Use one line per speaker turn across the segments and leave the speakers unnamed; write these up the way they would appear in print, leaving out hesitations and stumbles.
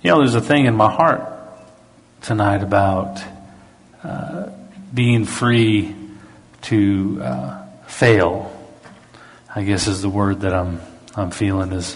There's a thing in my heart tonight about being free to fail, I guess is the word that I'm feeling. Is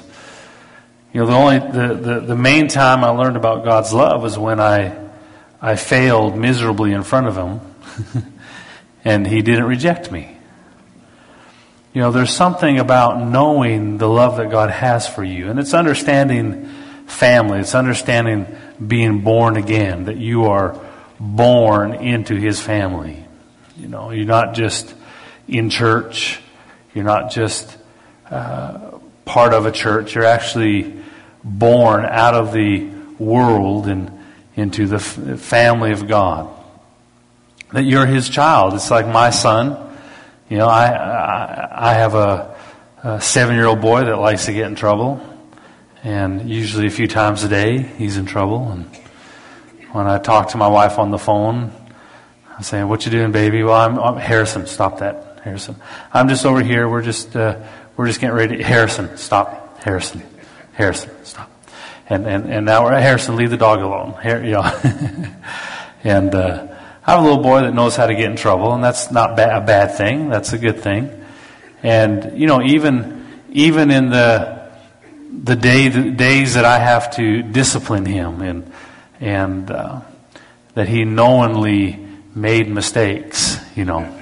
the main time I learned about God's love was when I failed miserably in front of Him, and He didn't reject me. There's something about knowing the love that God has for you, and it's understanding family. It's understanding being born again, that you are born into His family. You're not just in church. You're not just part of a church. You're actually born out of the world and into the family of God. That you're His child. It's like my son. I have a 7-year-old boy that likes to get in trouble. And usually a few times a day, he's in trouble. And when I talk to my wife on the phone, I say, "What you doing, baby?" "Well, I'm Harrison, stop that, Harrison. I'm just over here. We're just getting ready. Harrison, stop. Harrison, stop." And now we're at Harrison. Leave the dog alone. And I have a little boy that knows how to get in trouble, and that's not a bad thing. That's a good thing. And even in the days that I have to discipline him, and that he knowingly made mistakes, they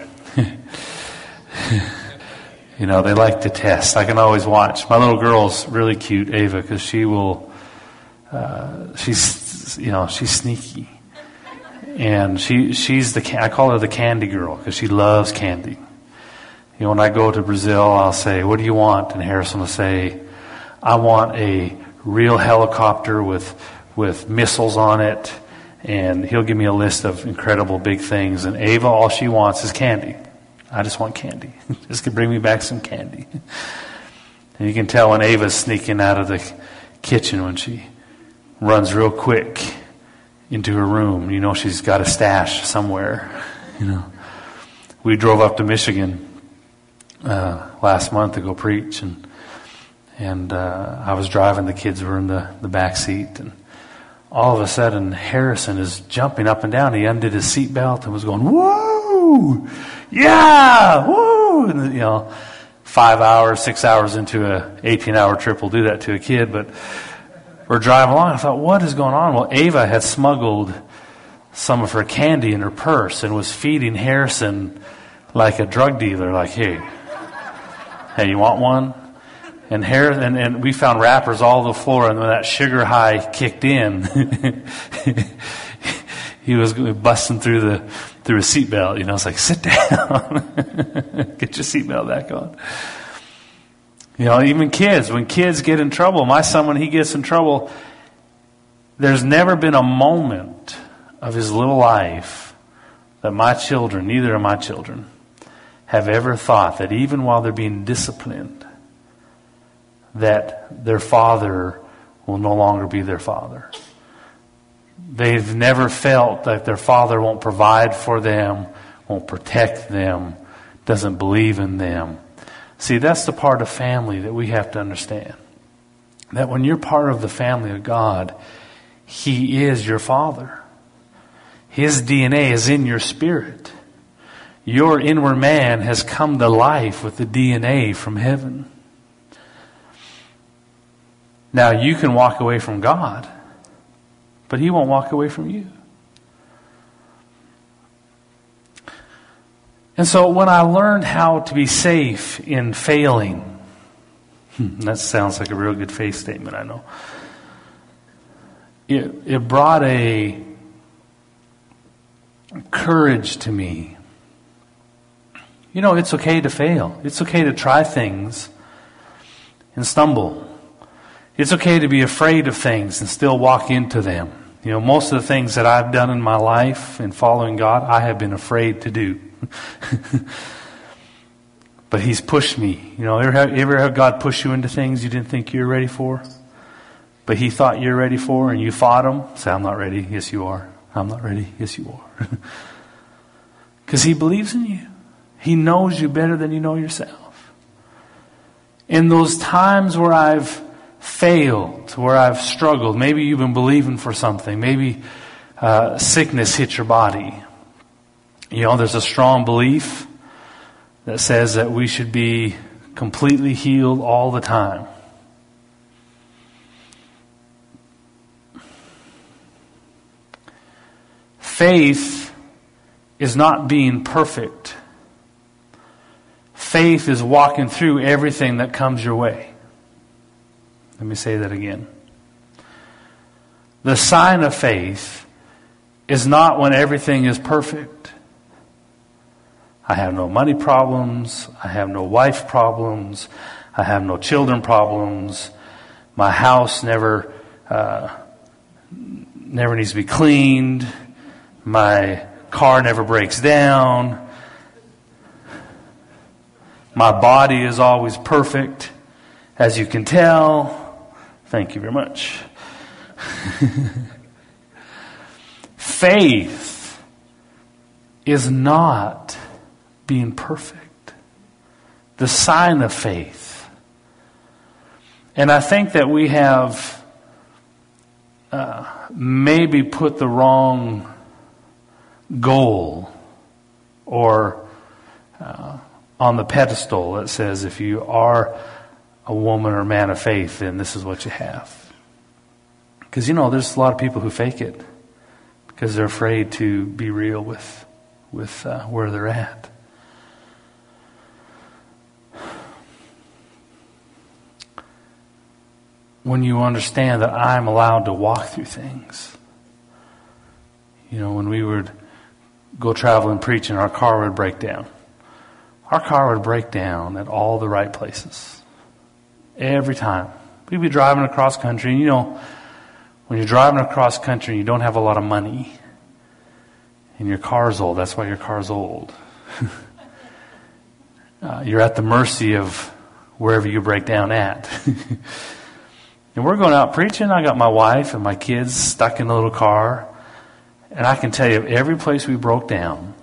like to test. I can always watch. My little girl's really cute, Ava, because she will. She's sneaky, and she's I call her the candy girl because she loves candy. When I go to Brazil, I'll say, "What do you want?" And Harrison will say, "I want a real helicopter with missiles on it," and he'll give me a list of incredible big things. And Ava, all she wants is candy. "I just want candy. Just bring me back some candy." And you can tell when Ava's sneaking out of the kitchen when she runs real quick into her room. She's got a stash somewhere. We drove up to Michigan last month to go preach, and I was driving. The kids were in the back seat, and all of a sudden Harrison is jumping up and down. He undid his seatbelt and was going, "Woo! Yeah! Woo!" And 5 hours, 6 hours into a 18-hour trip will do that to a kid. But we're driving along. I thought, what is going on? Well, Ava had smuggled some of her candy in her purse and was feeding Harrison like a drug dealer. Like, hey, you want one? And we found wrappers all over the floor, and when that sugar high kicked in, he was busting through a seatbelt. It's like, sit down, get your seatbelt back on. Even kids, when kids get in trouble, my son, when he gets in trouble, there's never been a moment of his little life that neither of my children, have ever thought that even while they're being disciplined, that their father will no longer be their father. They've never felt that their father won't provide for them, won't protect them, doesn't believe in them. See, that's the part of family that we have to understand. That when you're part of the family of God, He is your Father. His DNA is in your spirit. Your inward man has come to life with the DNA from heaven. Now, you can walk away from God, but He won't walk away from you. And so when I learned how to be safe in failing, that sounds like a real good faith statement, I know. It brought a courage to me. It's okay to fail. It's okay to try things and stumble. It's okay to be afraid of things and still walk into them. Most of the things that I've done in my life in following God, I have been afraid to do. But He's pushed me. Ever have God push you into things you didn't think you were ready for? But He thought you were ready for, and you fought Him? Say, "I'm not ready." "Yes, you are." "I'm not ready." "Yes, you are." Because He believes in you. He knows you better than you know yourself. In those times where I've failed, where I've struggled. Maybe you've been believing for something. Maybe sickness hit your body. There's a strong belief that says that we should be completely healed all the time. Faith is not being perfect. Faith is walking through everything that comes your way. Let me say that again. The sign of faith is not when everything is perfect. I have no money problems. I have no wife problems. I have no children problems. My house never needs to be cleaned. My car never breaks down. My body is always perfect, as you can tell. Thank you very much. Faith is not being perfect. The sign of faith. And I think that we have maybe put the wrong goal or on the pedestal that says if you are a woman or man of faith, then this is what you have. Because there's a lot of people who fake it because they're afraid to be real with where they're at. When you understand that I'm allowed to walk through things. When we would go travel and preach and our car would break down. Our car would break down at all the right places. Every time. We'd be driving across country. And when you're driving across country and you don't have a lot of money and your car's old, that's why your car's old. You're at the mercy of wherever you break down at. And we're going out preaching. I got my wife and my kids stuck in the little car. And I can tell you, every place we broke down,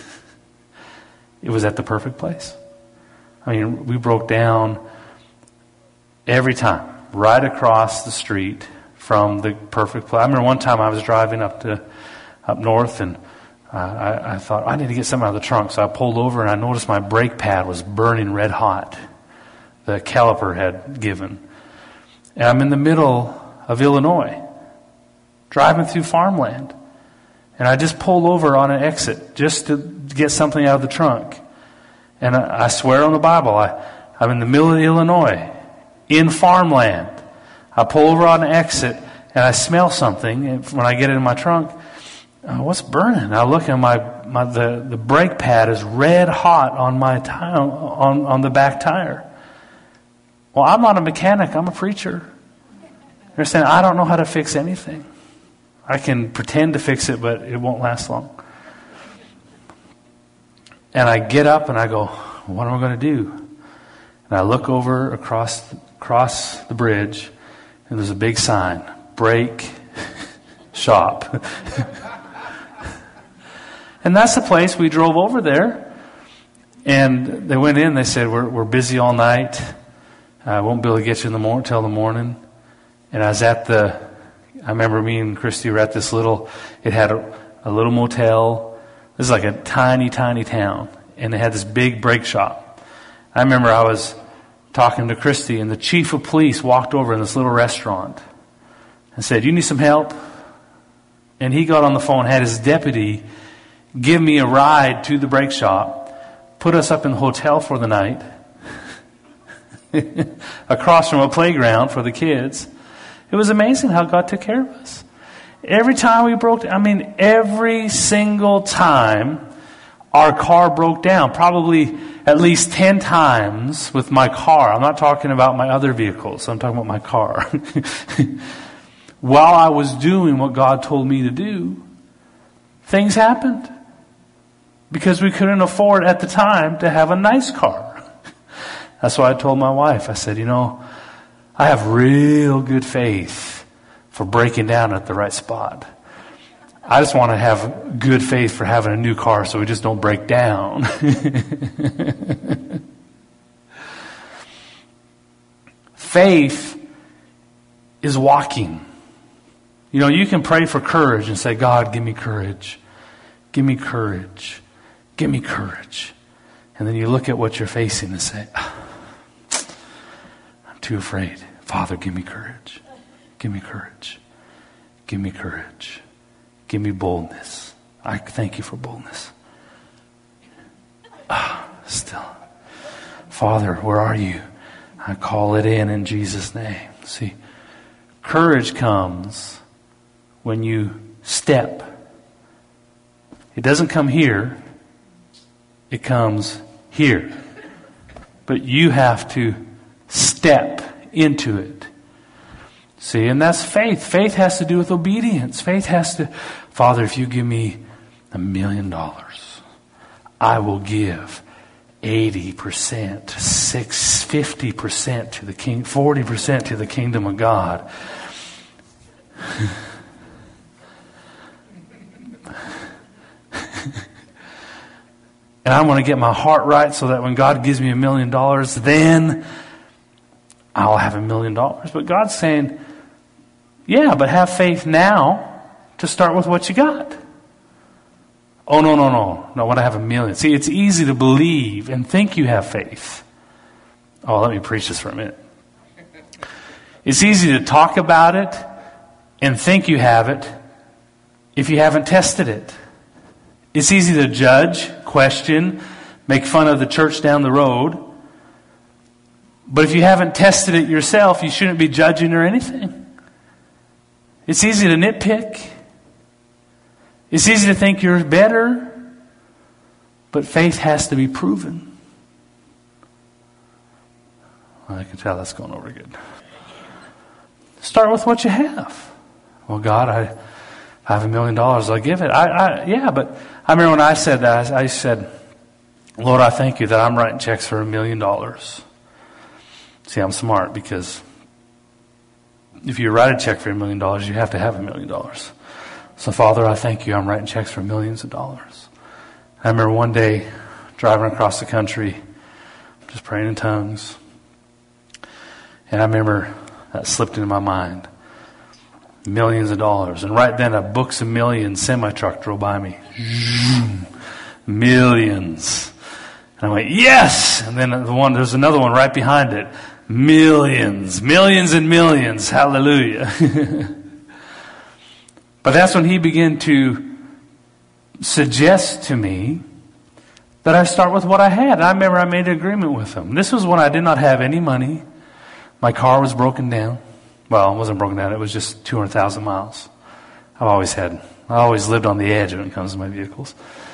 it was at the perfect place. We broke down every time, right across the street from the perfect place. I remember one time I was driving up north, and I thought, I need to get something out of the trunk. So I pulled over, and I noticed my brake pad was burning red hot. The caliper had given. And I'm in the middle of Illinois, driving through farmland. And I just pulled over on an exit just to get something out of the trunk. And I swear on the Bible, I'm in the middle of Illinois, in farmland. I pull over on an exit, and I smell something. And when I get it in my trunk, what's burning? I look, and the brake pad is red hot on my tire, on the back tire. Well, I'm not a mechanic. I'm a preacher. You understand? I don't know how to fix anything. I can pretend to fix it, but it won't last long. And I get up and I go, what am I going to do? And I look over across the bridge, and there's a big sign, brake shop. And that's the place. We drove over there, and they went in. They said, we're busy all night. I won't be able to get you till the morning. And I remember me and Christy were at it had a little motel. This is like a tiny, tiny town. And they had this big brake shop. I remember I was talking to Christy, and the chief of police walked over in this little restaurant and said, you need some help? And he got on the phone, had his deputy give me a ride to the brake shop, put us up in the hotel for the night, across from a playground for the kids. It was amazing how God took care of us. Every time we every single time our car broke down, probably at least 10 times with my car. I'm not talking about my other vehicles. I'm talking about my car. While I was doing what God told me to do, things happened. Because we couldn't afford at the time to have a nice car. That's why I told my wife, I said, I have real good faith for breaking down at the right spot. I just want to have good faith for having a new car so we just don't break down. Faith is walking. You know, you can pray for courage and say, God, give me courage. Give me courage. Give me courage. And then you look at what you're facing and say, I'm too afraid. Father, give me courage. Give me courage. Give me courage. Give me boldness. I thank you for boldness. Still. Father, where are you? I call it in Jesus' name. See, courage comes when you step. It doesn't come here. It comes here. But you have to step into it. See, and that's faith. Faith has to do with obedience. Faith has to, Father, if you give me $1 million, I will give 80%, 50% to the king, 40% to the kingdom of God. And I'm going to get my heart right so that when God gives me $1 million, then I'll have $1 million. But God's saying, yeah, but have faith now to start with what you got. Oh, no. No, when I have $1 million. See, it's easy to believe and think you have faith. Oh, let me preach this for a minute. It's easy to talk about it and think you have it if you haven't tested it. It's easy to judge, question, make fun of the church down the road. But if you haven't tested it yourself, you shouldn't be judging or anything. It's easy to nitpick. It's easy to think you're better. But faith has to be proven. Well, I can tell that's going over good. Start with what you have. Well, God, I have $1 million. I'll give it. Yeah, but I remember when I said that, I said, Lord, I thank you that I'm writing checks for $1 million. See, I'm smart because if you write a check for $1 million, you have to have $1 million. So, Father, I thank you. I'm writing checks for millions of dollars. I remember one day driving across the country, just praying in tongues. And I remember that slipped into my mind. Millions of dollars. And right then a Books of Millions semi-truck drove by me. Millions. And I went, yes! And then there's another one right behind it. Millions. Millions and millions. Hallelujah. But that's when he began to suggest to me that I start with what I had. And I remember I made an agreement with him. This was when I did not have any money. My car was broken down. Well, it wasn't broken down. It was just 200,000 miles. I always lived on the edge when it comes to my vehicles.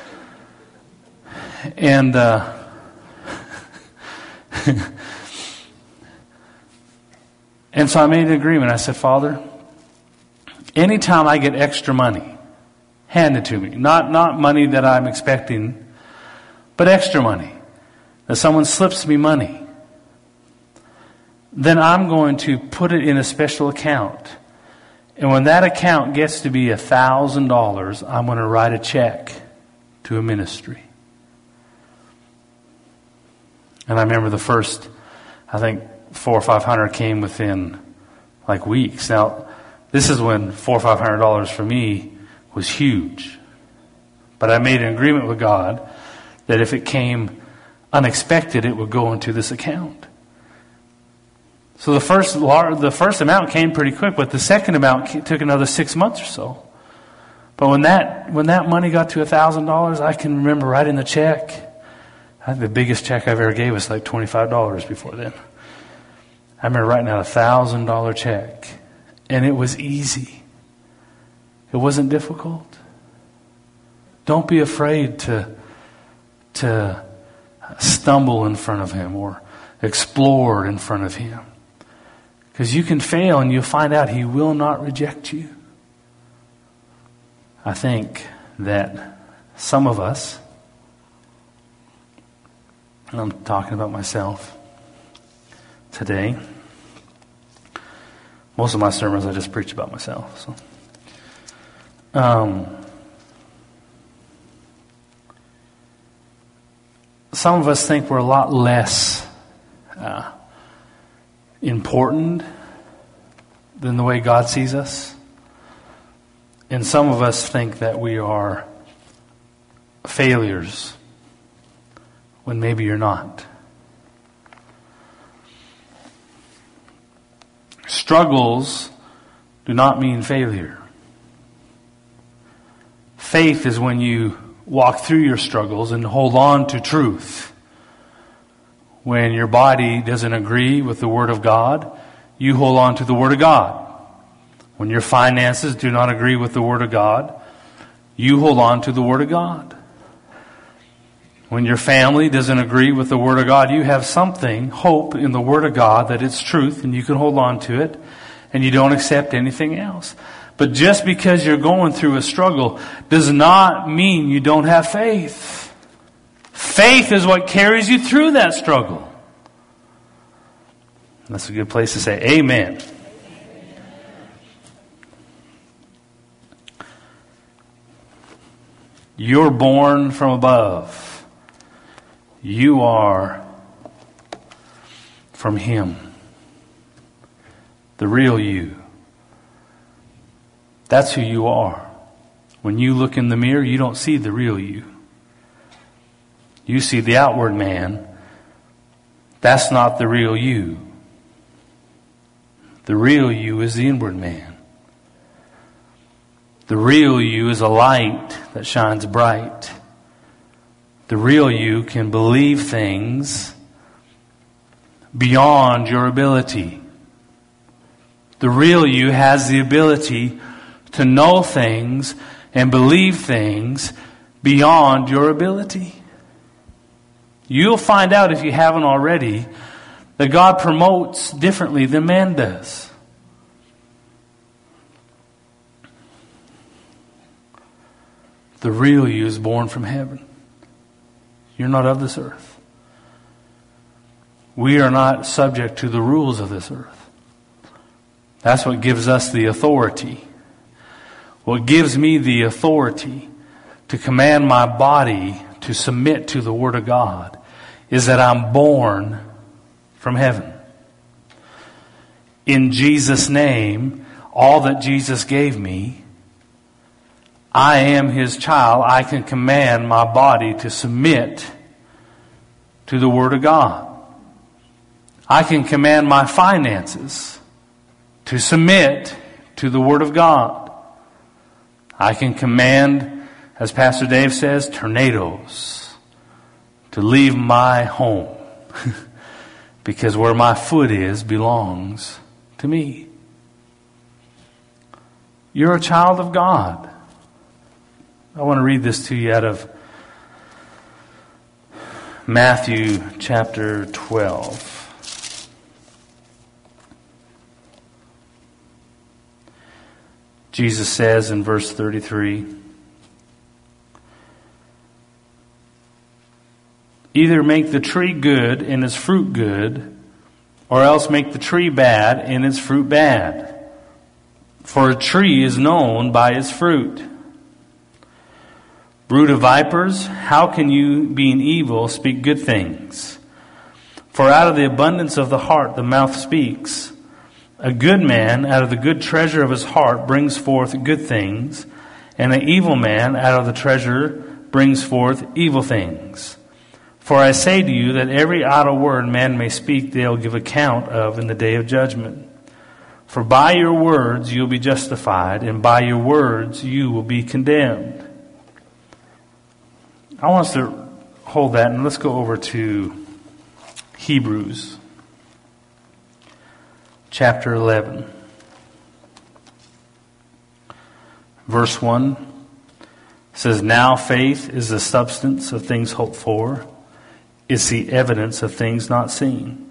And and so I made an agreement. I said, Father, anytime I get extra money, hand it to me. Not money that I'm expecting, but extra money. That someone slips me money. Then I'm going to put it in a special account. And when that account gets to be $1,000, I'm going to write a check to a ministry. And I remember the first, I think, 400 or 500 came within like weeks. Now, this is when $400 or $500 for me was huge. But I made an agreement with God that if it came unexpected, it would go into this account. So the first amount came pretty quick, but the second amount took another 6 months or so. But when that money got to $1,000, I can remember writing the check. I think the biggest check I've ever gave was like $25 before then. I remember writing out $1,000 check, and it was easy. It wasn't difficult. Don't be afraid to stumble in front of him or explore in front of him. Because you can fail and you'll find out he will not reject you. I think that some of us, and I'm talking about myself today, most of my sermons I just preach about myself. So, some of us think we're a lot less important than the way God sees us? And some of us think that we are failures when maybe you're not. Struggles do not mean failure. Faith is when you walk through your struggles and hold on to truth. When your body doesn't agree with the Word of God, you hold on to the Word of God. When your finances do not agree with the Word of God, you hold on to the Word of God. When your family doesn't agree with the Word of God, you have something, hope in the Word of God that it's truth and you can hold on to it and you don't accept anything else. But just because you're going through a struggle does not mean you don't have faith. Faith is what carries you through that struggle. That's a good place to say amen. You're born from above. You are from Him. The real you. That's who you are. When you look in the mirror, you don't see the real you. You see the outward man. That's not the real you. The real you is the inward man. The real you is a light that shines bright. The real you can believe things beyond your ability. The real you has the ability to know things and believe things beyond your ability. You'll find out, if you haven't already, that God promotes differently than man does. The real you is born from heaven. You're not of this earth. We are not subject to the rules of this earth. That's what gives us the authority. What gives me the authority to command my body to submit to the Word of God is that I'm born from heaven. In Jesus' name, all that Jesus gave me, I am His child. I can command my body to submit to the Word of God. I can command my finances to submit to the Word of God. I can command, as Pastor Dave says, tornadoes to leave my home. Because where my foot is belongs to me. You're a child of God. I want to read this to you out of Matthew chapter 12. Jesus says in verse 33, either make the tree good and its fruit good, or else make the tree bad and its fruit bad. For a tree is known by its fruit. Brood of vipers, how can you, being evil, speak good things? For out of the abundance of the heart the mouth speaks. A good man out of the good treasure of his heart brings forth good things, and an evil man out of the treasure brings forth evil things. For I say to you that every idle word man may speak, they'll give account of in the day of judgment. For by your words you'll be justified, and by your words you will be condemned. I want us to hold that, and let's go over to Hebrews chapter 11. Verse 1 says, now faith is the substance of things hoped for. It's the evidence of things not seen.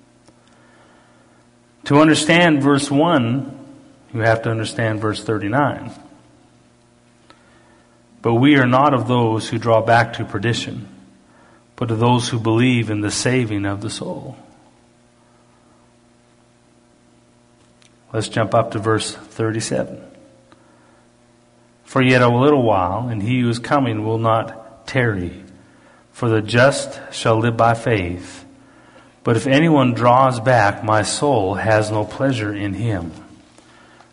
To understand verse 1, you have to understand verse 39. But we are not of those who draw back to perdition, but of those who believe in the saving of the soul. Let's jump up to verse 37. For yet a little while, and he who is coming will not tarry. For the just shall live by faith. But if anyone draws back, my soul has no pleasure in him.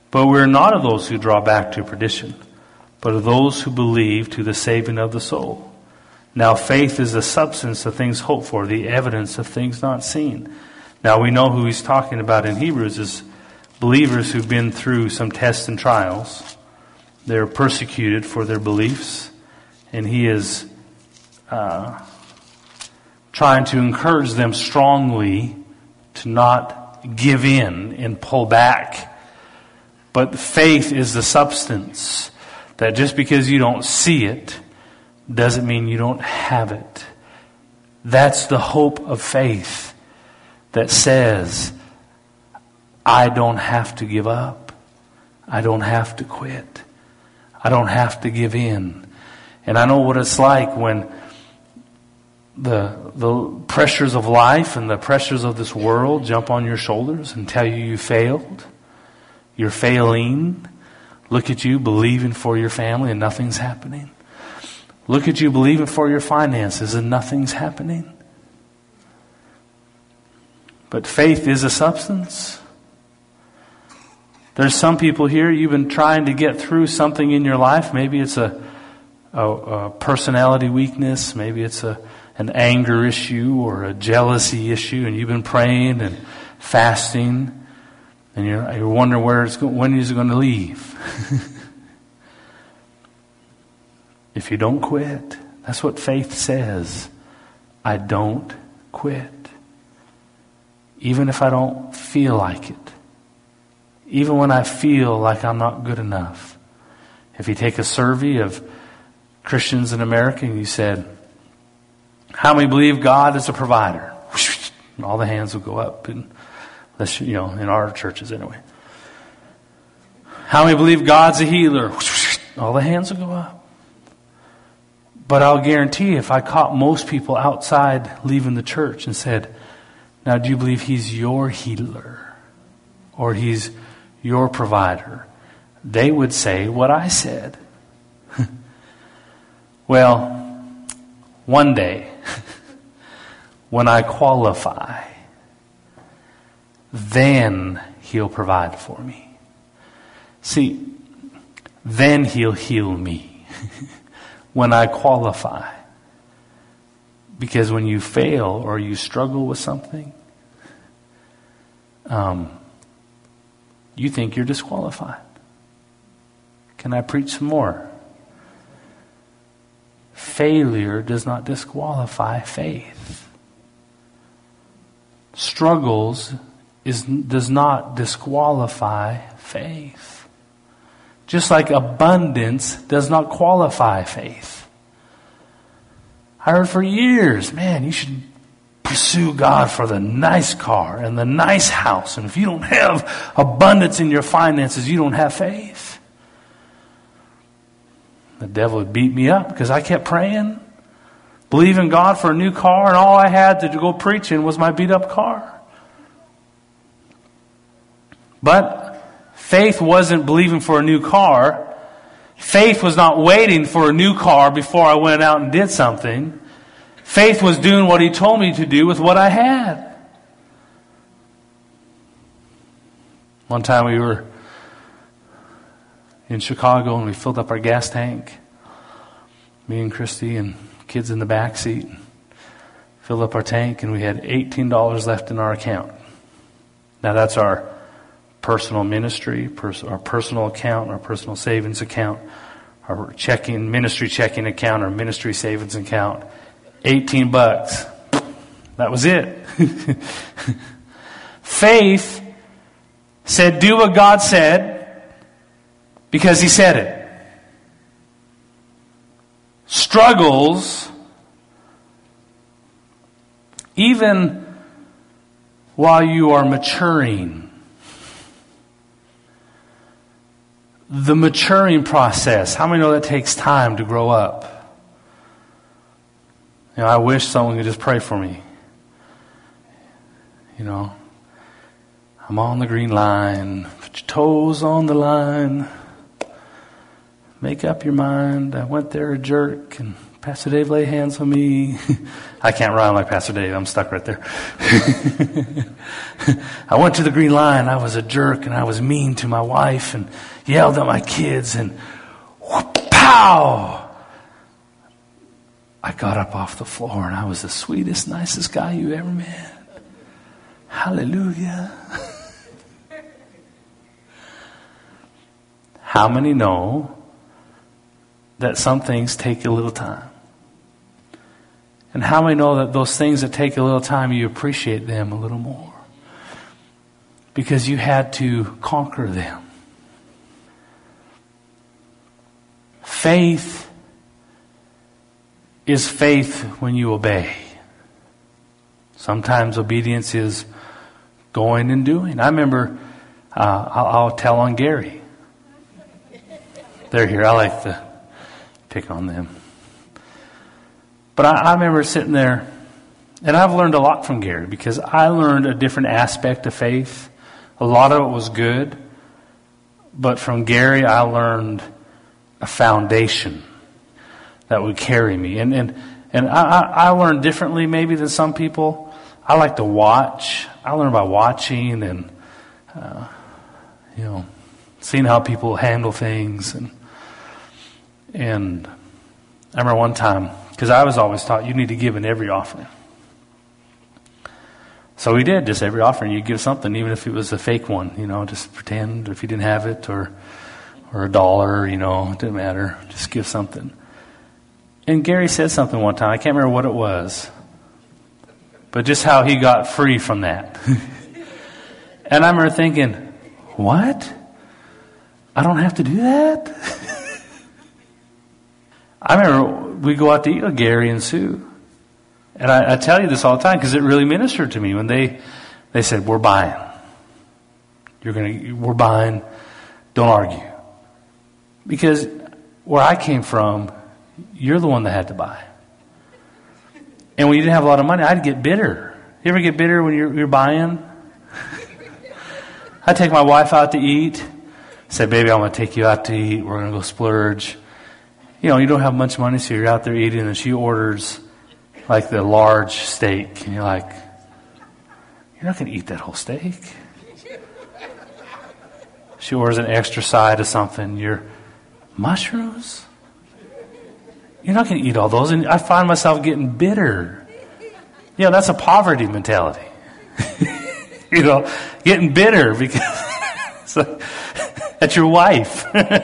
But we're not of those who draw back to perdition, but of those who believe to the saving of the soul. Now faith is the substance of things hoped for, the evidence of things not seen. Now we know who he's talking about in Hebrews is believers who've been through some tests and trials. They're persecuted for their beliefs, and he is trying to encourage them strongly to not give in and pull back. But faith is the substance that just because you don't see it doesn't mean you don't have it. That's the hope of faith that says, I don't have to give up. I don't have to quit. I don't have to give in. And I know what it's like when the pressures of life and the pressures of this world jump on your shoulders and tell you failed. You're failing. Look at you believing for your family and nothing's happening. Look at you believing for your finances and nothing's happening. But faith is a substance. There's some people here, you've been trying to get through something in your life. Maybe it's a personality weakness. Maybe it's an anger issue or a jealousy issue. And you've been praying and fasting. And you're wondering when is it going to leave? If you don't quit, that's what faith says. I don't quit. Even if I don't feel like it. Even when I feel like I'm not good enough. If you take a survey of Christians in America and you said, how many believe God is a provider? And all the hands will go up. And in our churches anyway. How many believe God's a healer? All the hands will go up. But I'll guarantee if I caught most people outside leaving the church and said, now do you believe He's your healer? Or He's your provider? They would say what I said. Well, one day, when I qualify, then He'll provide for me. See, then He'll heal me when I qualify. Because when you fail or you struggle with something, you think you're disqualified. Can I preach some more? Failure does not disqualify faith. Struggles does not disqualify faith. Just like abundance does not qualify faith. I heard for years, man, you should pursue God for the nice car and the nice house. And if you don't have abundance in your finances, you don't have faith. The devil would beat me up because I kept praying, believing God for a new car, and all I had to go preach in was my beat up car. But faith wasn't believing for a new car. Faith was not waiting for a new car before I went out and did something. Faith was doing what He told me to do with what I had. One time we were in Chicago and we filled up our gas tank. Me and Christy and kids in the back seat. Filled up our tank and we had $18 left in our account. Now that's our personal ministry, our personal account, our personal savings account, our ministry checking account, our ministry savings account. $18. That was it. Faith said, do what God said because He said it. Struggles, even while you are maturing, the maturing process, how many know that takes time to grow up? I wish someone could just pray for me. I'm on the green line. Put your toes on the line. Make up your mind. I went there a jerk and Pastor Dave, lay hands on me. I can't rhyme like Pastor Dave. I'm stuck right there. I went to the green line. I was a jerk and I was mean to my wife and yelled at my kids and pow! I got up off the floor and I was the sweetest, nicest guy you ever met. Hallelujah. How many know that some things take a little time? And how many know that those things that take a little time, you appreciate them a little more? Because you had to conquer them. Faith is faith when you obey. Sometimes obedience is going and doing. I remember, I'll tell on Gary. They're here. I like to pick on them. But I remember sitting there, and I've learned a lot from Gary because I learned a different aspect of faith. A lot of it was good, but from Gary I learned a foundation that would carry me. And I learned differently maybe than some people. I like to watch. I learn by watching and, seeing how people handle things. And I remember one time, because I was always taught you need to give in every offering. So we did, just every offering. You give something, even if it was a fake one, just pretend if you didn't have it or $1, it didn't matter. Just give something. And Gary said something one time. I can't remember what it was. But just how he got free from that. And I remember thinking, what? I don't have to do that? I remember we go out to eat with Gary and Sue. And I tell you this all the time because it really ministered to me when they said, we're buying. We're buying. Don't argue. Because where I came from, you're the one that had to buy. And when you didn't have a lot of money, I'd get bitter. You ever get bitter when you're buying? I'd take my wife out to eat. Say, baby, I'm going to take you out to eat. We're going to go splurge. You don't have much money, so you're out there eating, and she orders like the large steak. And you're like, you're not going to eat that whole steak. She orders an extra side of something. You're, mushrooms? You're not going to eat all those. And I find myself getting bitter. That's a poverty mentality. Getting bitter because that's your wife.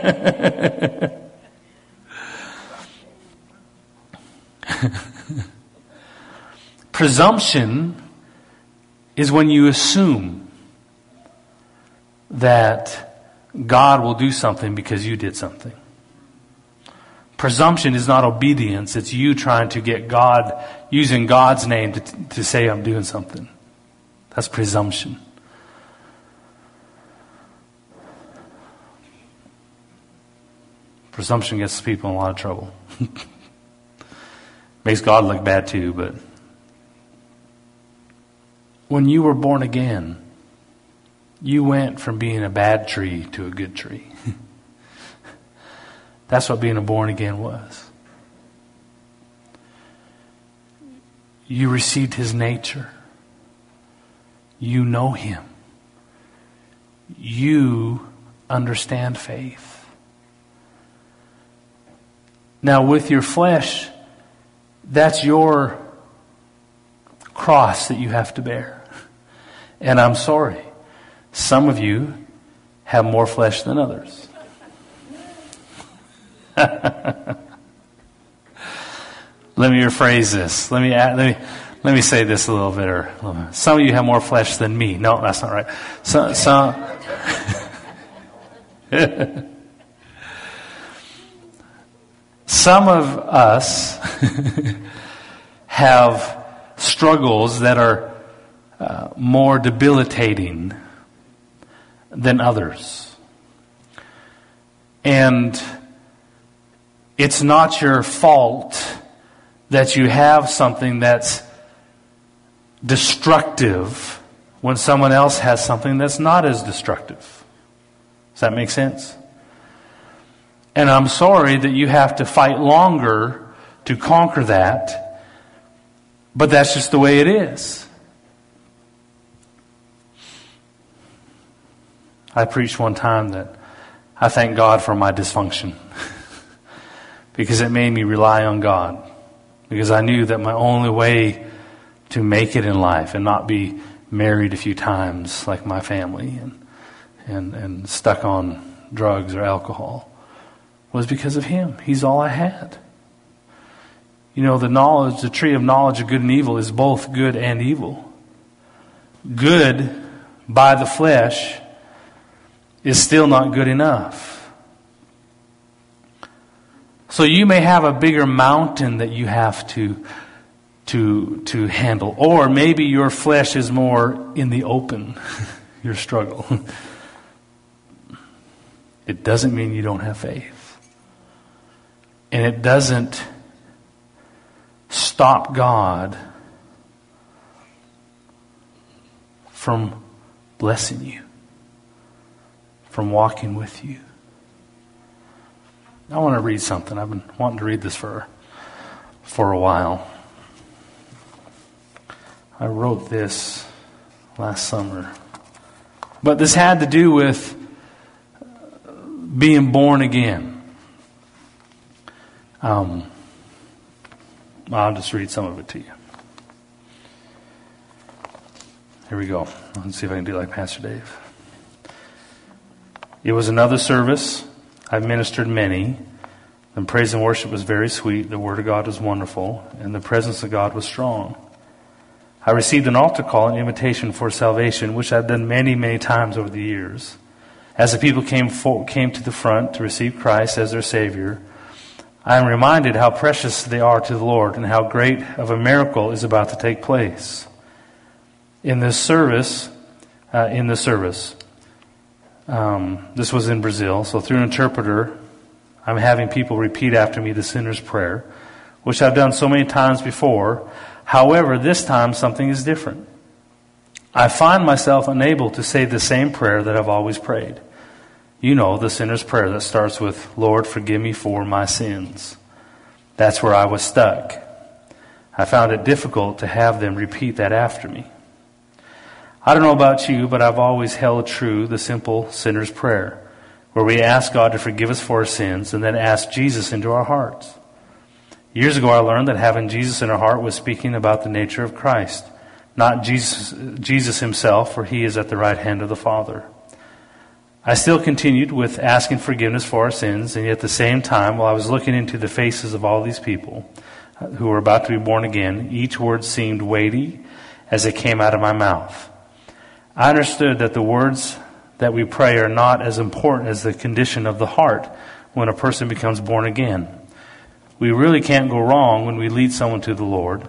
Presumption is when you assume that God will do something because you did something. Presumption is not obedience. It's you trying to get God, using God's name to say I'm doing something. That's presumption. Presumption gets people in a lot of trouble. Makes God look bad too, but when you were born again, you went from being a bad tree to a good tree. That's what being a born again was. You received His nature. You know Him. You understand faith. Now with your flesh, that's your cross that you have to bear. And I'm sorry, some of you have more flesh than others. Let me rephrase this. Let me say this a little better. Some of you have more flesh than me. No, that's not right. Some of us have struggles that are more debilitating than others. And it's not your fault that you have something that's destructive when someone else has something that's not as destructive. Does that make sense? And I'm sorry that you have to fight longer to conquer that, but that's just the way it is. I preached one time that I thank God for my dysfunction because it made me rely on God, because I knew that my only way to make it in life and not be married a few times like my family and stuck on drugs or alcohol was because of Him. He's all I had. You know, the tree of knowledge of good and evil is both good and evil. Good by the flesh is still not good enough. So you may have a bigger mountain that you have to handle. Or maybe your flesh is more in the open, your struggle. It doesn't mean you don't have faith. And it doesn't stop God from blessing you, from walking with you. I want to read something. I've been wanting to read this for a while. I wrote this last summer. But this had to do with being born again. I'll just read some of it to you. Here we go. Let's see if I can do like Pastor Dave. It was another service. I ministered many. The praise and worship was very sweet. The Word of God was wonderful. And the presence of God was strong. I received an altar call, an invitation for salvation, which I've done many, many times over the years. As the people came to the front to receive Christ as their Savior, I am reminded how precious they are to the Lord and how great of a miracle is about to take place. In this service, this was in Brazil, so through an interpreter, I'm having people repeat after me the sinner's prayer, which I've done so many times before. However, this time something is different. I find myself unable to say the same prayer that I've always prayed. You know, the sinner's prayer that starts with, Lord, forgive me for my sins. That's where I was stuck. I found it difficult to have them repeat that after me. I don't know about you, but I've always held true the simple sinner's prayer, where we ask God to forgive us for our sins and then ask Jesus into our hearts. Years ago, I learned that having Jesus in our heart was speaking about the nature of Christ, not Jesus himself, for he is at the right hand of the Father. I still continued with asking forgiveness for our sins, and yet at the same time, while I was looking into the faces of all these people who were about to be born again, each word seemed weighty as it came out of my mouth. I understood that the words that we pray are not as important as the condition of the heart when a person becomes born again. We really can't go wrong when we lead someone to the Lord.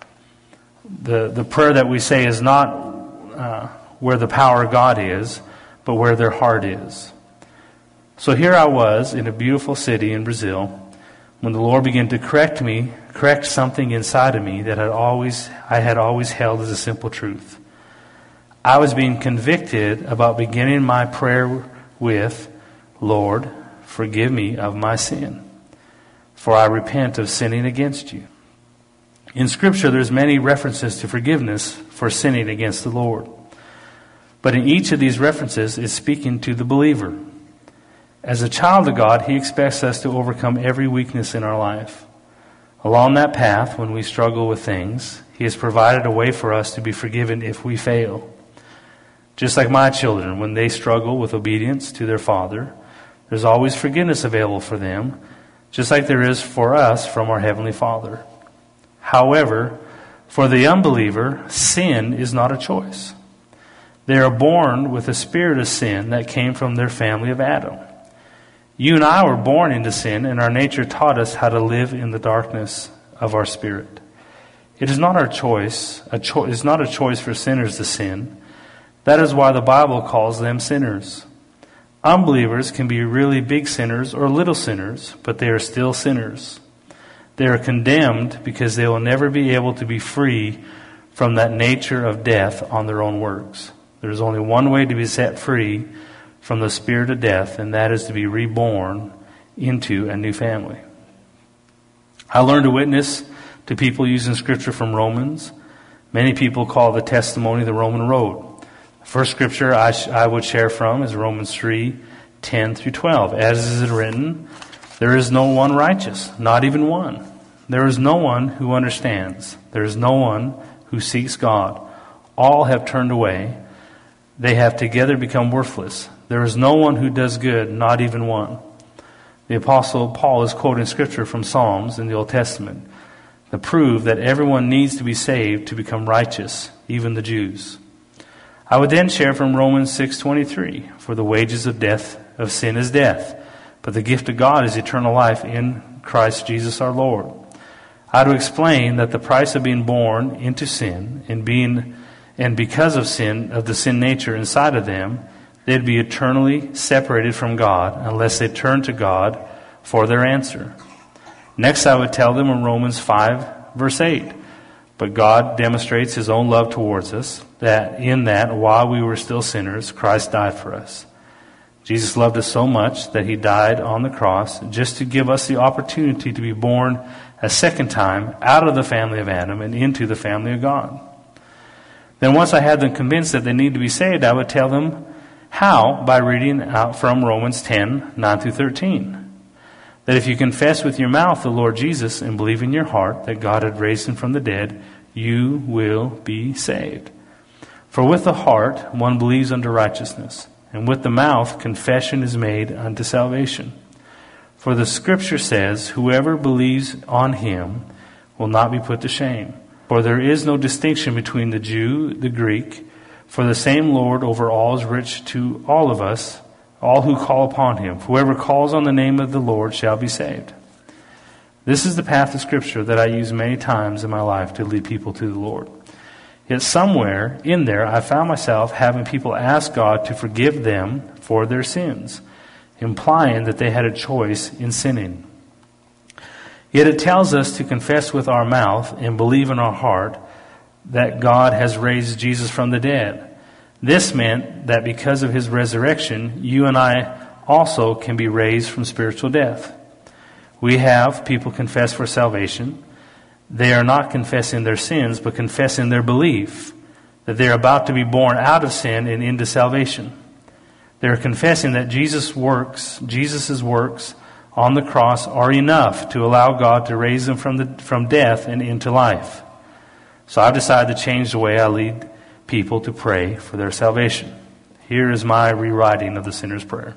The prayer that we say is not where the power of God is, but where their heart is. So here I was in a beautiful city in Brazil when the Lord began to correct something inside of me that I had always held as a simple truth. I was being convicted about beginning my prayer with, Lord, forgive me of my sin, for I repent of sinning against you. In Scripture, there's many references to forgiveness for sinning against the Lord. But in each of these references is speaking to the believer. As a child of God, He expects us to overcome every weakness in our life. Along that path, when we struggle with things, He has provided a way for us to be forgiven if we fail. Just like my children, when they struggle with obedience to their father, there's always forgiveness available for them, just like there is for us from our Heavenly Father. However, for the unbeliever, sin is not a choice. They are born with a spirit of sin that came from their family of Adam. You and I were born into sin, and our nature taught us how to live in the darkness of our spirit. It is not our choice. It's not a choice for sinners to sin. That is why the Bible calls them sinners. Unbelievers can be really big sinners or little sinners, but they are still sinners. They are condemned because they will never be able to be free from that nature of death on their own works. There is only one way to be set free from the spirit of death, and that is to be reborn into a new family. I learned to witness to people using scripture from Romans. Many people call the testimony the Roman road. The first scripture I would share from is Romans 3:10 through 12. As is it written, there is no one righteous, not even one. There is no one who understands. There is no one who seeks God. All have turned away. They have together become worthless. There is no one who does good, not even one. The Apostle Paul is quoting scripture from Psalms in the Old Testament that prove that everyone needs to be saved to become righteous, even the Jews. I would then share from Romans 6:23, for the wages of sin is death, but the gift of God is eternal life in Christ Jesus our Lord. I would explain that the price of being born into sin and because of sin, of the sin nature inside of them, they'd be eternally separated from God unless they turn to God for their answer. Next, I would tell them in Romans 5, verse 8, but God demonstrates His own love towards us, that while we were still sinners, Christ died for us. Jesus loved us so much that He died on the cross just to give us the opportunity to be born a second time out of the family of Adam and into the family of God. Then once I had them convinced that they need to be saved, I would tell them how, by reading out from Romans 10:9 through 13. That if you confess with your mouth the Lord Jesus and believe in your heart that God had raised Him from the dead, you will be saved. For with the heart one believes unto righteousness, and with the mouth confession is made unto salvation. For the Scripture says, whoever believes on Him will not be put to shame. For there is no distinction between the Jew, the Greek, for the same Lord over all is rich to all of us, all who call upon Him. Whoever calls on the name of the Lord shall be saved. This is the path of Scripture that I use many times in my life to lead people to the Lord. Yet somewhere in there, I found myself having people ask God to forgive them for their sins, implying that they had a choice in sinning. Yet it tells us to confess with our mouth and believe in our heart that God has raised Jesus from the dead. This meant that because of His resurrection, you and I also can be raised from spiritual death. We have people confess for salvation. They are not confessing their sins, but confessing their belief that they are about to be born out of sin and into salvation. They are confessing that Jesus' works on the cross are enough to allow God to raise them from death and into life. So I've decided to change the way I lead people to pray for their salvation. Here is my rewriting of the sinner's prayer.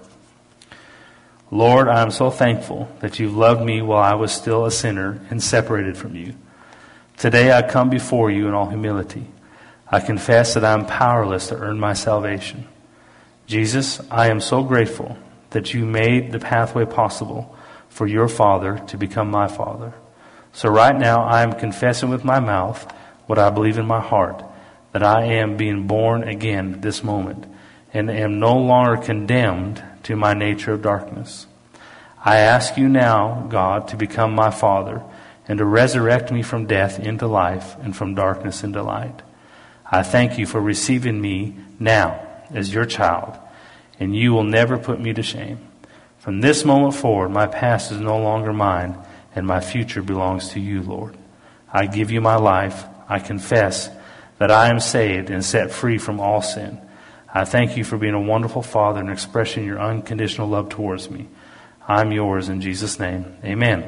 Lord, I am so thankful that you've loved me while I was still a sinner and separated from you. Today I come before you in all humility. I confess that I am powerless to earn my salvation. Jesus, I am so grateful that you made the pathway possible for your Father to become my Father. So right now I am confessing with my mouth what I believe in my heart, that I am being born again this moment and am no longer condemned to my nature of darkness. I ask you now, God, to become my Father and to resurrect me from death into life and from darkness into light. I thank you for receiving me now as your child, and you will never put me to shame. From this moment forward, my past is no longer mine, and my future belongs to you, Lord. I give you my life. I confess that I am saved and set free from all sin. I thank you for being a wonderful Father and expressing your unconditional love towards me. I'm yours in Jesus' name. Amen.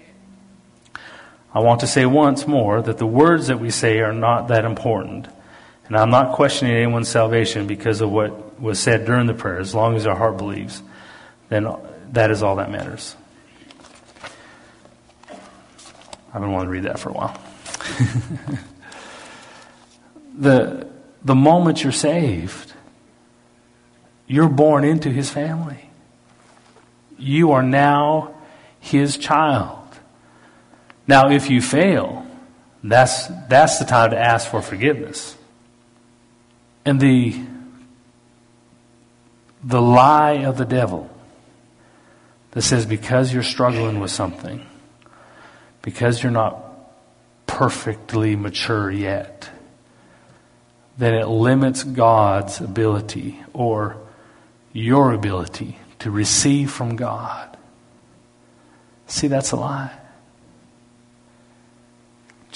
I want to say once more that the words that we say are not that important. And I'm not questioning anyone's salvation because of what was said during the prayer. As long as our heart believes, then that is all that matters. I've been wanting to read that for a while. The moment you're saved, you're born into His family. You are now His child. Now, if you fail, that's the time to ask for forgiveness. And the lie of the devil that says because you're struggling with something, because you're not perfectly mature yet, then it limits God's ability or your ability to receive from God. See, that's a lie.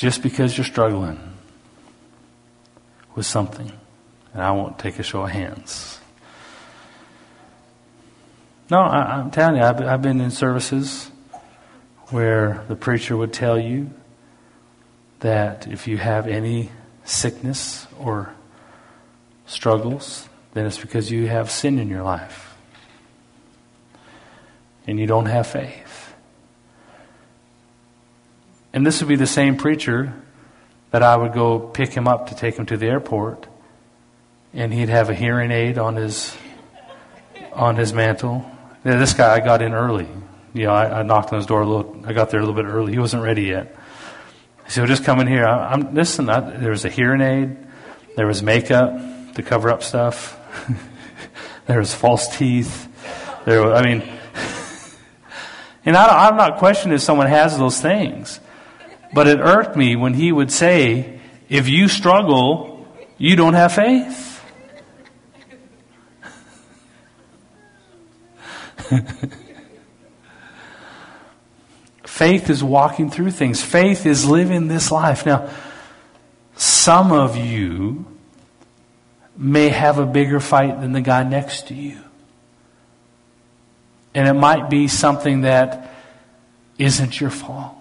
just because you're struggling with something. And I won't take a show of hands. No, I'm telling you, I've been in services where the preacher would tell you that if you have any sickness or struggles, then it's because you have sin in your life. And you don't have faith. And this would be the same preacher that I would go pick him up to take him to the airport, and he'd have a hearing aid on his mantle. Yeah, this guy, I got in early. You know, I knocked on his door I got there a little bit early. He wasn't ready yet. He said, well, just come in here. There was a hearing aid. There was makeup to cover up stuff. There was false teeth. And I'm not questioning if someone has those things. But it irked me when he would say, if you struggle, you don't have faith. Faith is walking through things. Faith is living this life. Now, some of you may have a bigger fight than the guy next to you. And it might be something that isn't your fault.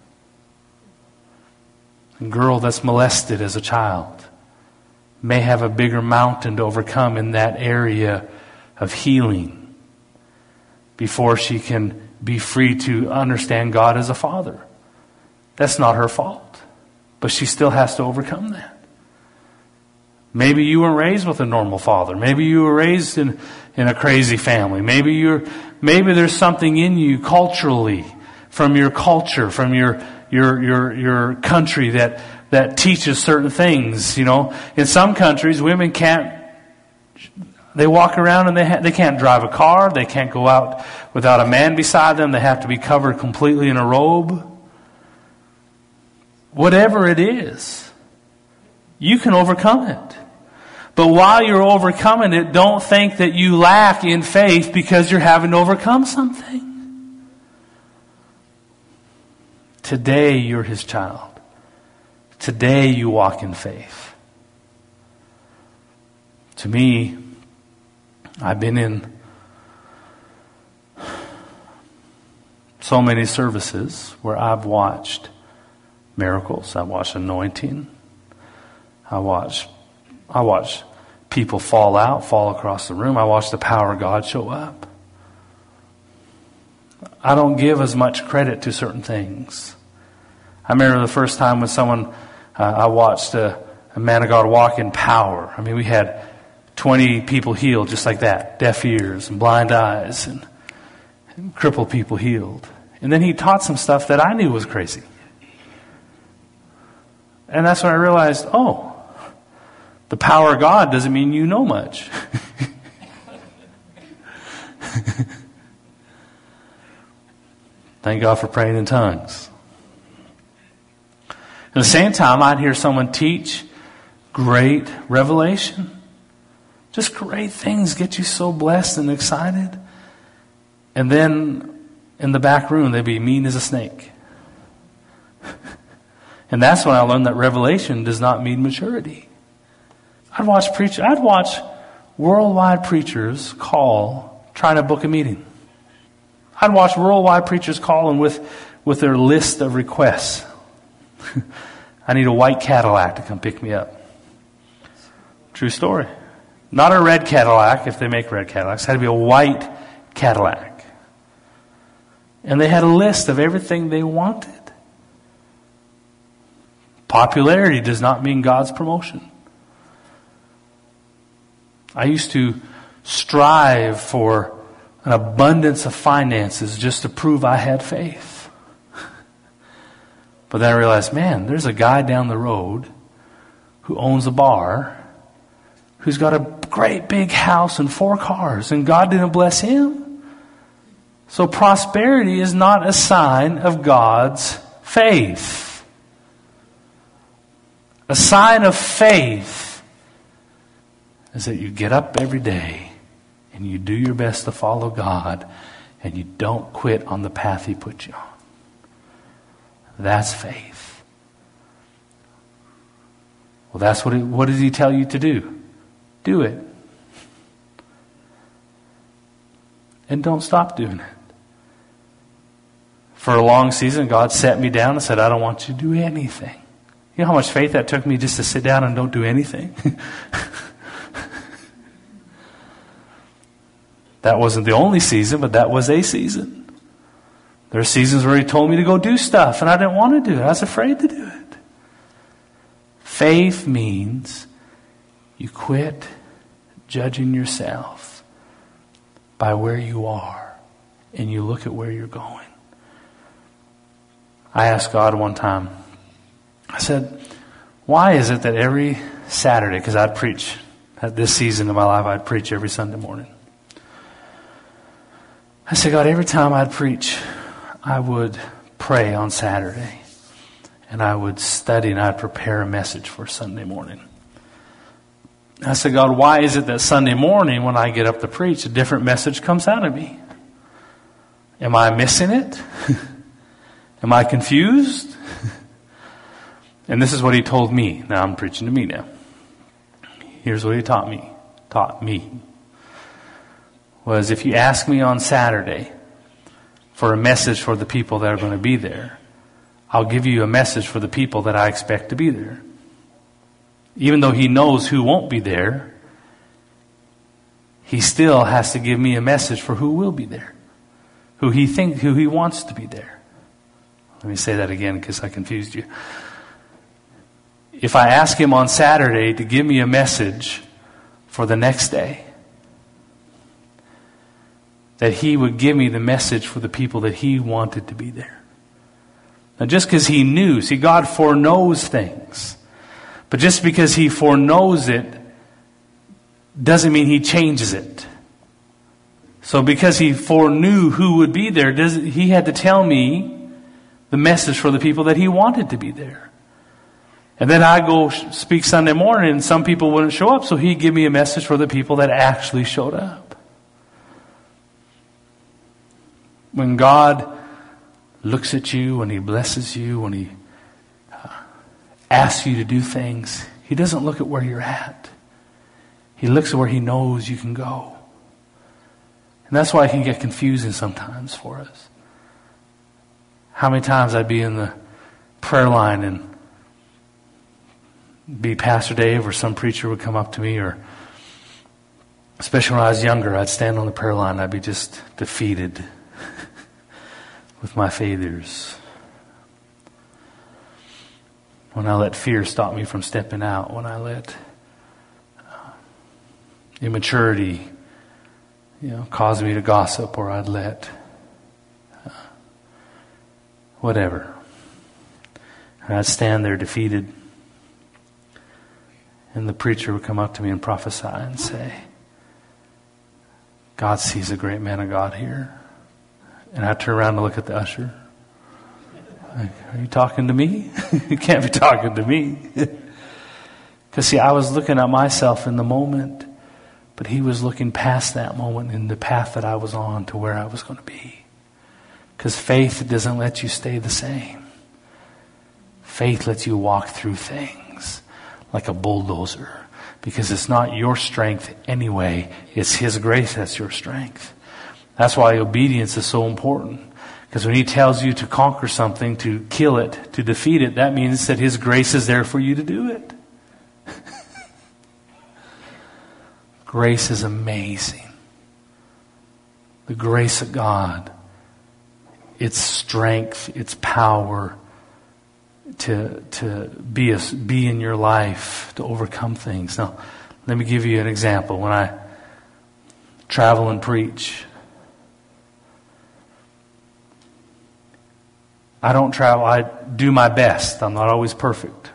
A girl that's molested as a child may have a bigger mountain to overcome in that area of healing before she can be free to understand God as a father. That's not her fault. But she still has to overcome that. Maybe you were raised with a normal father. Maybe you were raised in a crazy family. Maybe there's something in you culturally, from your culture, from your country that teaches certain things. You know, in some countries, women can't. They walk around and they can't drive a car. They can't go out without a man beside them. They have to be covered completely in a robe. Whatever it is, you can overcome it. But while you're overcoming it, don't think that you lack in faith because you're having to overcome something. Today you're His child. Today you walk in faith. To me, I've been in so many services where I've watched miracles. I watched anointing. I watched people fall across the room. I watched the power of God show up. I don't give as much credit to certain things. I remember the first time when I watched a man of God walk in power. I mean, we had 20 people healed just like that. Deaf ears and blind eyes and crippled people healed. And then he taught some stuff that I knew was crazy. And that's when I realized, the power of God doesn't mean you know much. Thank God for praying in tongues. At the same time, I'd hear someone teach great revelation. Just great things get you so blessed and excited. And then in the back room, they'd be mean as a snake. And that's when I learned that revelation does not mean maturity. I'd watch worldwide preachers call, trying to book a meeting. I'd watch worldwide preachers calling with their list of requests. I need a white Cadillac to come pick me up. True story. Not a red Cadillac, if they make red Cadillacs. It had to be a white Cadillac. And they had a list of everything they wanted. Popularity does not mean God's promotion. I used to strive for an abundance of finances just to prove I had faith. But then I realized, man, there's a guy down the road who owns a bar who's got a great big house and 4 cars, and God didn't bless him. So prosperity is not a sign of God's faith. A sign of faith is that you get up every day and you do your best to follow God and you don't quit on the path He put you on. That's faith. Well, that's what did he tell you to do? Do it. And don't stop doing it. For a long season, God sat me down and said, I don't want you to do anything. You know how much faith that took me just to sit down and don't do anything? That wasn't the only season, but that was a season. There are seasons where he told me to go do stuff, and I didn't want to do it. I was afraid to do it. Faith means you quit judging yourself by where you are, and you look at where you're going. I asked God one time, I said, why is it that every Saturday, because I'd preach, at this season of my life, I'd preach every Sunday morning. I said, God, every time I'd preach, I would pray on Saturday. And I would study and I'd prepare a message for Sunday morning. I said, God, why is it that Sunday morning when I get up to preach, a different message comes out of me? Am I missing it? Am I confused? And this is what he told me. Now I'm preaching to me now. Here's what he taught me. Was if you ask me on Saturday for a message for the people that are going to be there, I'll give you a message for the people that I expect to be there. Even though he knows who won't be there, he still has to give me a message for who will be there. Who he wants to be there. Let me say that again because I confused you. If I ask him on Saturday to give me a message for the next day, that he would give me the message for the people that he wanted to be there. Now just because he knew, see, God foreknows things. But just because he foreknows it doesn't mean he changes it. So because he foreknew who would be there, he had to tell me the message for the people that he wanted to be there. And then I go speak Sunday morning and some people wouldn't show up, so he'd give me a message for the people that actually showed up. When God looks at you, when he blesses you, when he asks you to do things, he doesn't look at where you're at. He looks at where he knows you can go. And that's why it can get confusing sometimes for us. How many times I'd be in the prayer line and be Pastor Dave or some preacher would come up to me, or especially when I was younger, I'd stand on the prayer line and I'd be just defeated with my failures. When I let fear stop me from stepping out, when I let immaturity, cause me to gossip, or I'd let whatever. And I'd stand there defeated. And the preacher would come up to me and prophesy and say, God sees a great man of God here. And I'd turn around and look at the usher. Are you talking to me? You can't be talking to me. Because see, I was looking at myself in the moment, but he was looking past that moment in the path that I was on to where I was going to be. Because faith doesn't let you stay the same. Faith lets you walk through things like a bulldozer. Because it's not your strength anyway. It's his grace that's your strength. That's why obedience is so important. Because when he tells you to conquer something, to kill it, to defeat it, that means that his grace is there for you to do it. Grace is amazing. The grace of God. Its strength, its power to be in your life, to overcome things. Now, let me give you an example. When I travel and preach, I don't travel, I do my best. I'm not always perfect.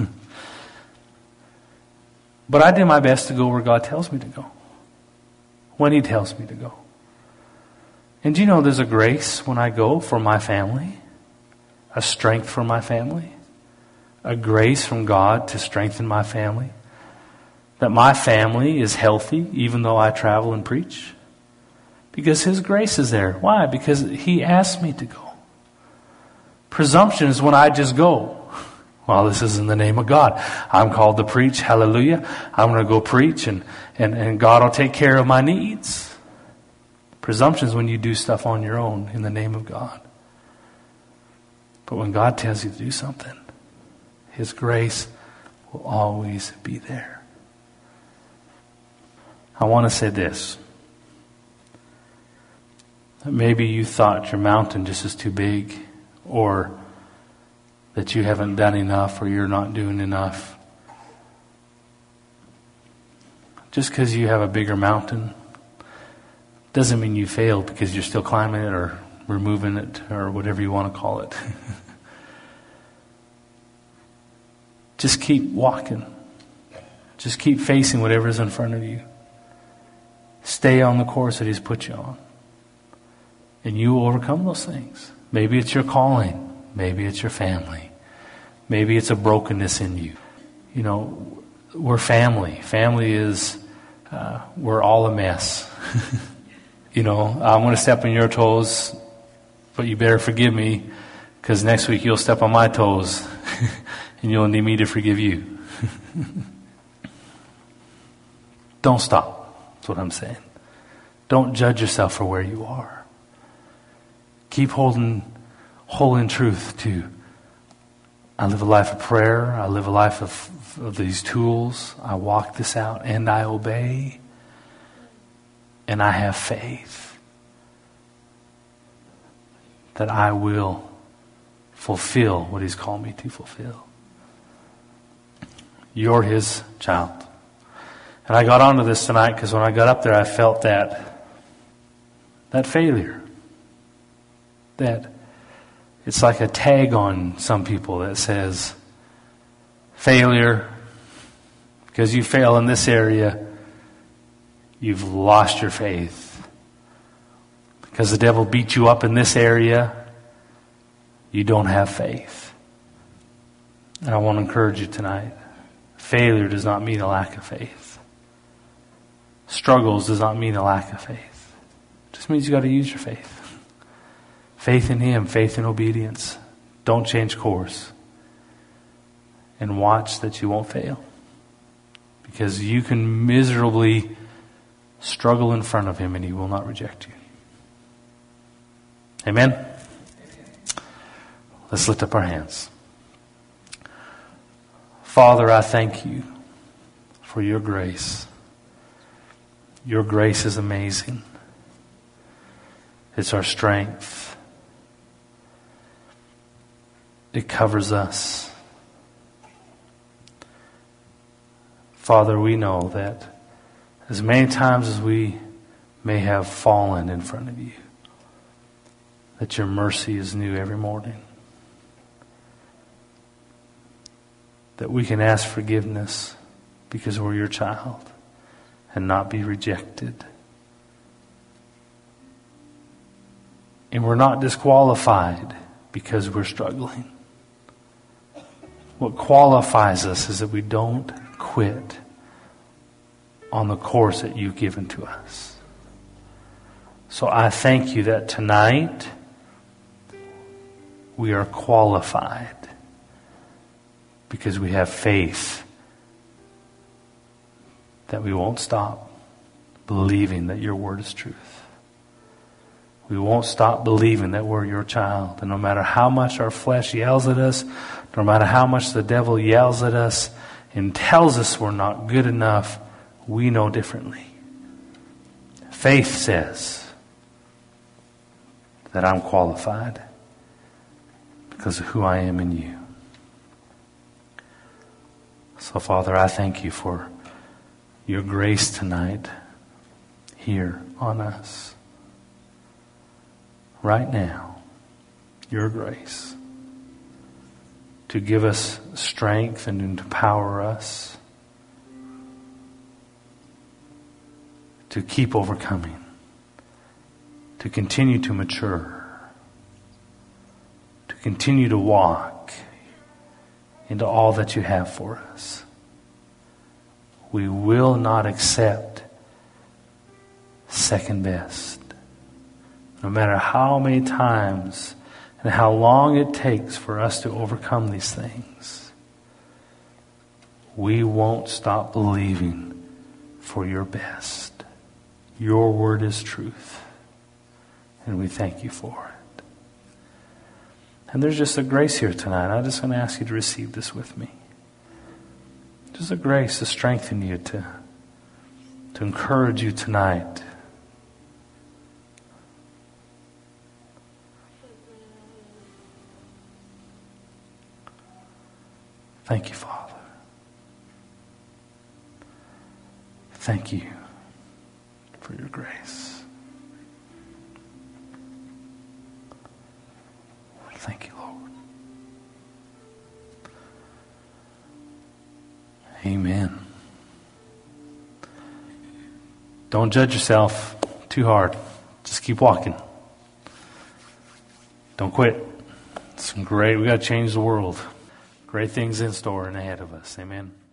But I do my best to go where God tells me to go. When he tells me to go. And do you know there's a grace when I go for my family? A strength for my family? A grace from God to strengthen my family? That my family is healthy even though I travel and preach? Because his grace is there. Why? Because he asked me to go. Presumption is when I just go. Well, this is in the name of God. I'm called to preach. Hallelujah. I'm going to go preach and God will take care of my needs. Presumption is when you do stuff on your own in the name of God. But when God tells you to do something, His grace will always be there. I want to say this. Maybe you thought your mountain just is too big, or that you haven't done enough, or you're not doing enough. Just because you have a bigger mountain doesn't mean you failed, because you're still climbing it or removing it or whatever you want to call it. Just keep walking. Just keep facing whatever's in front of you. Stay on the course that He's put you on. And you will overcome those things. Maybe it's your calling. Maybe it's your family. Maybe it's a brokenness in you. You know, we're family. Family is, we're all a mess. You know, I'm going to step on your toes, but you better forgive me, because next week you'll step on my toes and you'll need me to forgive you. Don't stop. That's what I'm saying. Don't judge yourself for where you are. Keep holding truth to, I live a life of prayer. I live a life of these tools. I walk this out and I obey. And I have faith that I will fulfill what He's called me to fulfill. You're His child. And I got onto this tonight because when I got up there, I felt that failure. That it's like a tag on some people that says, failure, because you fail in this area, you've lost your faith. Because the devil beat you up in this area, you don't have faith. And I want to encourage you tonight. Failure does not mean a lack of faith. Struggles does not mean a lack of faith. It just means you got to use your faith. Faith in Him, faith in obedience. Don't change course. And watch that you won't fail. Because you can miserably struggle in front of Him and He will not reject you. Amen? Let's lift up our hands. Father, I thank You for Your grace. Your grace is amazing. It's our strength. It covers us. Father, we know that as many times as we may have fallen in front of You, that Your mercy is new every morning. That we can ask forgiveness because we're Your child and not be rejected. And we're not disqualified because we're struggling. What qualifies us is that we don't quit on the course that You've given to us. So I thank You that tonight we are qualified because we have faith that we won't stop believing that Your word is truth. We won't stop believing that we're Your child. And no matter how much our flesh yells at us, no matter how much the devil yells at us and tells us we're not good enough, we know differently. Faith says that I'm qualified because of who I am in You. So, Father, I thank You for Your grace tonight here on us. Right now, Your grace to give us strength and to empower us to keep overcoming, to continue to mature, to continue to walk into all that You have for us. We will not accept second best. No matter how many times and how long it takes for us to overcome these things, we won't stop believing for your best. Your word is truth. And we thank you for it. And there's just a grace here tonight. I'm just going to ask you to receive this with me. Just a grace to strengthen you, to encourage you tonight. Thank you, Father. Thank you for your grace. Thank you, Lord. Amen. Don't judge yourself too hard. Just keep walking. Don't quit. We got to change the world. Great things in store and ahead of us. Amen.